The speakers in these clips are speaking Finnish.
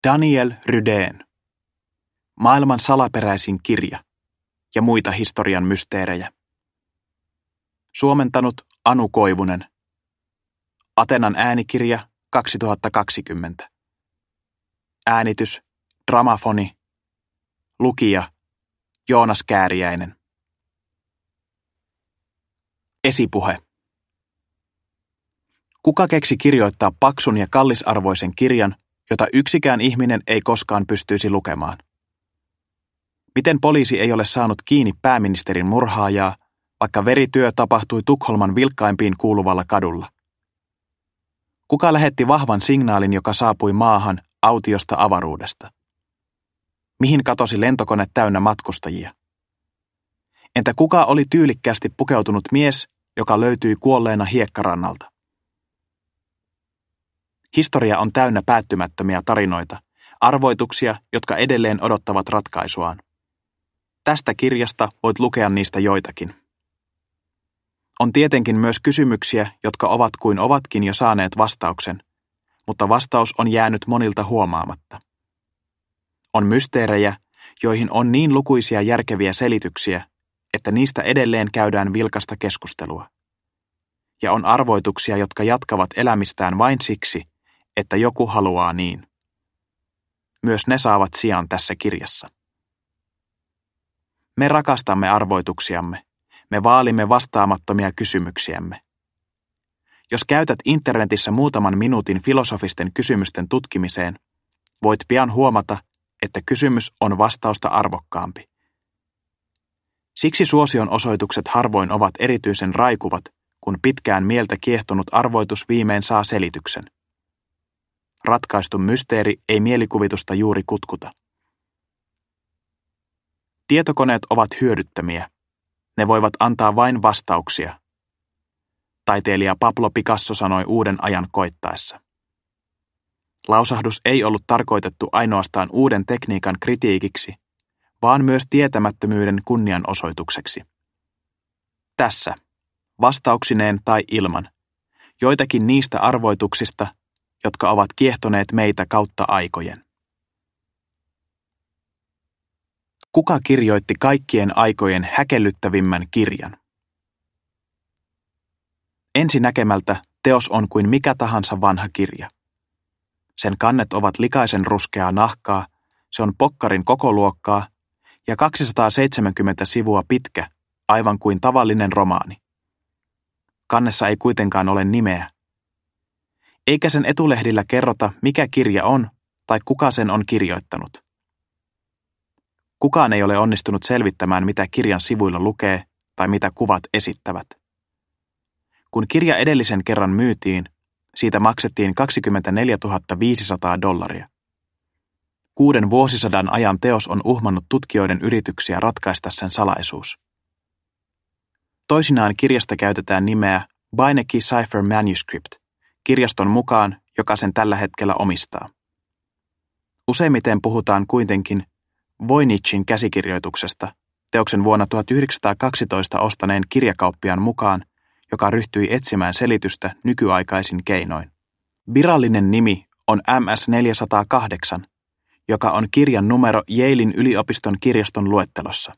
Daniel Rydén. Maailman salaperäisin kirja ja muita historian mysteerejä. Suomentanut Anu Koivunen. Atenan äänikirja 2020. Äänitys Dramafoni. Lukija Joonas Kääriäinen. Esipuhe. Kuka keksi kirjoittaa paksun ja kallisarvoisen kirjan, jota yksikään ihminen ei koskaan pystyisi lukemaan? Miten poliisi ei ole saanut kiinni pääministerin murhaajaa, vaikka verityö tapahtui Tukholman vilkkaimpiin kuuluvalla kadulla? Kuka lähetti vahvan signaalin, joka saapui maahan autiosta avaruudesta? Mihin katosi lentokone täynnä matkustajia? Entä kuka oli tyylikkäästi pukeutunut mies, joka löytyi kuolleena hiekkarannalta? Historia on täynnä päättymättömiä tarinoita, arvoituksia, jotka edelleen odottavat ratkaisuaan. Tästä kirjasta voit lukea niistä joitakin. On tietenkin myös kysymyksiä, jotka ovat kuin ovatkin jo saaneet vastauksen, mutta vastaus on jäänyt monilta huomaamatta. On mysteerejä, joihin on niin lukuisia järkeviä selityksiä, että niistä edelleen käydään vilkasta keskustelua. Ja on arvoituksia, jotka jatkavat elämistään vain siksi, että joku haluaa niin. Myös ne saavat sijan tässä kirjassa. Me rakastamme arvoituksiamme. Me vaalimme vastaamattomia kysymyksiämme. Jos käytät internetissä muutaman minuutin filosofisten kysymysten tutkimiseen, voit pian huomata, että kysymys on vastausta arvokkaampi. Siksi suosion osoitukset harvoin ovat erityisen raikuvat, kun pitkään mieltä kiehtonut arvoitus viimein saa selityksen. Ratkaistu mysteeri ei mielikuvitusta juuri kutkuta. Tietokoneet ovat hyödyttömiä. Ne voivat antaa vain vastauksia. Taiteilija Pablo Picasso sanoi uuden ajan koittaessa. Lausahdus ei ollut tarkoitettu ainoastaan uuden tekniikan kritiikiksi, vaan myös tietämättömyyden kunnianosoitukseksi. Tässä, vastauksineen tai ilman, joitakin niistä arvoituksista, jotka ovat kiehtoneet meitä kautta aikojen. Kuka kirjoitti kaikkien aikojen häkellyttävimmän kirjan? Ensinäkemältä teos on kuin mikä tahansa vanha kirja. Sen kannet ovat likaisen ruskeaa nahkaa, se on pokkarin kokoluokkaa ja 270 sivua pitkä, aivan kuin tavallinen romaani. Kannessa ei kuitenkaan ole nimeä. Eikä sen etulehdillä kerrota, mikä kirja on tai kuka sen on kirjoittanut. Kukaan ei ole onnistunut selvittämään, mitä kirjan sivuilla lukee tai mitä kuvat esittävät. Kun kirja edellisen kerran myytiin, siitä maksettiin $24,500. 6 vuosisadan ajan teos on uhmannut tutkijoiden yrityksiä ratkaista sen salaisuus. Toisinaan kirjasta käytetään nimeä Beinecke Cipher Manuscript, kirjaston mukaan, joka sen tällä hetkellä omistaa. Useimmiten puhutaan kuitenkin Voynichin käsikirjoituksesta, teoksen vuonna 1912 ostaneen kirjakauppiaan mukaan, joka ryhtyi etsimään selitystä nykyaikaisin keinoin. Virallinen nimi on MS-408, joka on kirjan numero Yalein yliopiston kirjaston luettelossa.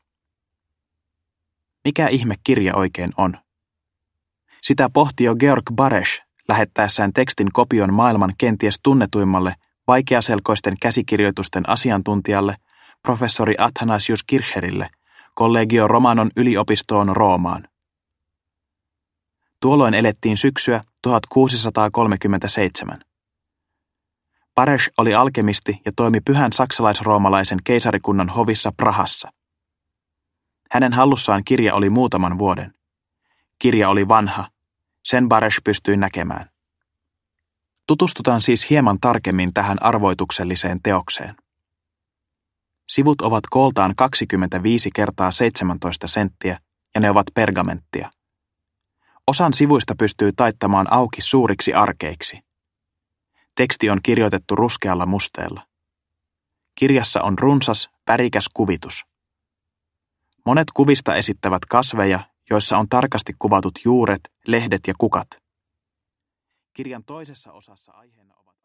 Mikä ihme kirja oikein on? Sitä pohti jo Georg Baresch lähettäessään tekstin kopion maailman kenties tunnetuimmalle vaikeaselkoisten käsikirjoitusten asiantuntijalle professori Athanasius Kircherille Collegio Romanon yliopistoon Roomaan. Tuolloin elettiin syksyä 1637. Baresch oli alkemisti ja toimi pyhän saksalais-roomalaisen keisarikunnan hovissa Prahassa. Hänen hallussaan kirja oli muutaman vuoden. Kirja oli vanha, sen Baresch pystyi näkemään. Tutustutaan siis hieman tarkemmin tähän arvoitukselliseen teokseen. Sivut ovat kooltaan 25 kertaa 17 senttiä ja ne ovat pergamenttia. Osan sivuista pystyy taittamaan auki suuriksi arkeiksi. Teksti on kirjoitettu ruskealla musteella. Kirjassa on runsas, värikäs kuvitus. Monet kuvista esittävät kasveja, joissa on tarkasti kuvatut juuret, lehdet ja kukat. Kirjan toisessa osassa aiheena ovat